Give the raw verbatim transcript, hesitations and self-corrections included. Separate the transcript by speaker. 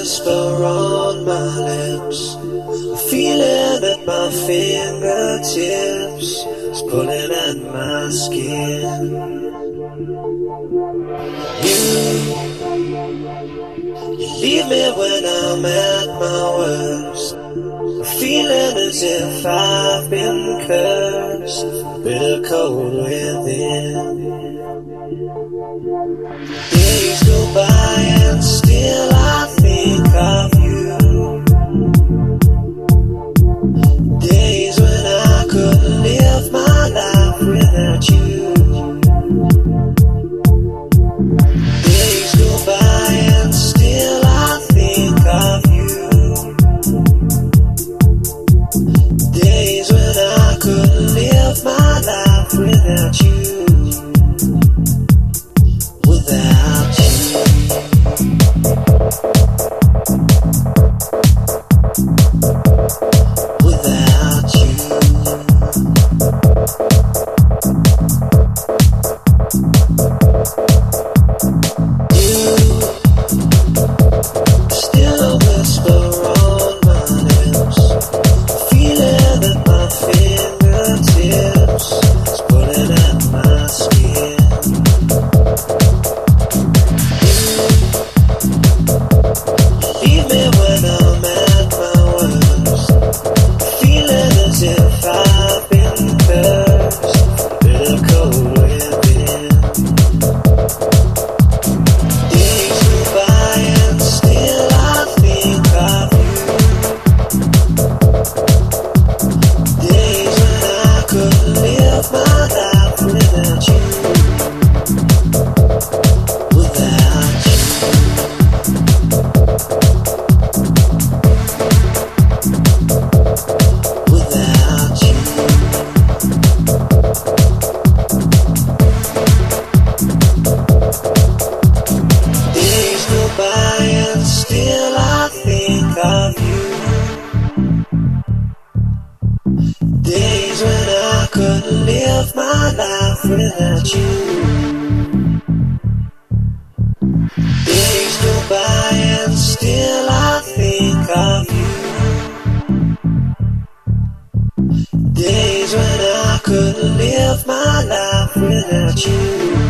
Speaker 1: whisper on my lips, a feeling at my fingertips is pulling at my skin. You, you leave me when I'm at my worst, a feeling as if I've been cursed, bitter cold within. Days go by and still I think of you. Days when I couldn't live my life without you. Days go by and still I think of you. Days when I couldn't live my life without you. Without you. Without you. You still a whisper on my lips, feeling at my fingertips, it's pulling at my skin. Leave me when I'm at my worst, feeling as if I've been cursed, bitter cold within. Days go by and still I think of you. Days when I couldn't live my life without you. Without you. Without you. Days go by and still I think of you. Days when I couldn't live my life without you. Days go by and still I think of you. Days when I couldn't live my life without you.